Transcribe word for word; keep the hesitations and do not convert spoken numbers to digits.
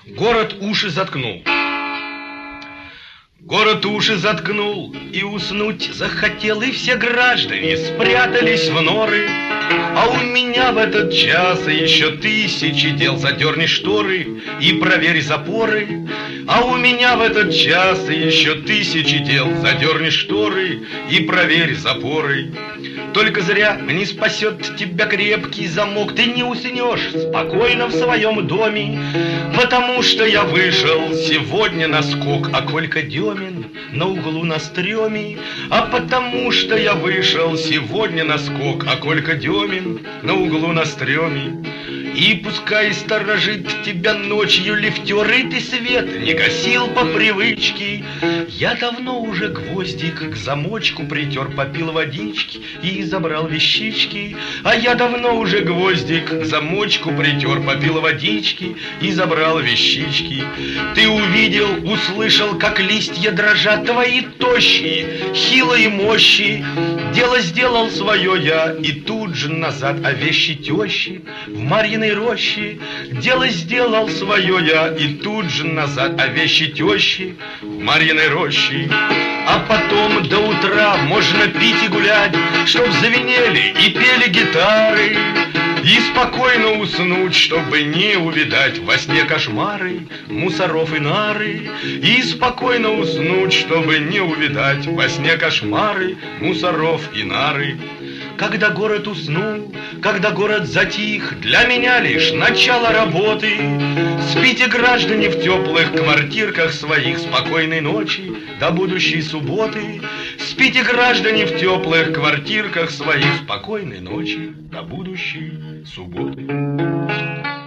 Город уши заткнул. Город уши заткнул, и уснуть захотел, и все граждане спрятались в норы. А у меня в этот час еще тысячи дел. Задерни шторы и проверь запоры. А у меня в этот час еще тысячи дел. Задерни шторы и проверь запоры. Только зря не спасет тебя крепкий замок. Ты не уснешь спокойно в своем доме, потому что я вышел сегодня на скок, а Колька Демин на углу на стреме. А потому что я вышел сегодня на скок, а Колька Демин на углу на стреме. И пускай сторожит тебя ночью лифтер, и ты свет не гасил по привычке. Я давно уже гвоздик к замочку притер, попил водички и забрал вещички. А я давно уже гвоздик к замочку притер, попил водички и забрал вещички. Ты увидел, услышал, как листья дрожат твои тощие, хилые мощи. Дело сделал свое я, и тут же назад, а вещи тещи в Марьиной роще. Дело сделал свое я, и тут же назад, а вещи тещи в Марьиной роще. А потом до утра можно пить и гулять, чтоб звенели и пели гитары, и спокойно уснуть, чтобы не увидать во сне кошмары мусоров и нары. И спокойно уснуть, чтобы не увидать во сне кошмары мусоров и нары. Когда город уснул, когда город затих, для меня лишь начало работы. Спите, граждане, в теплых квартирках своих, спокойной ночи до будущей субботы. Спите, граждане, в теплых квартирках своих, спокойной ночи до будущей субботы.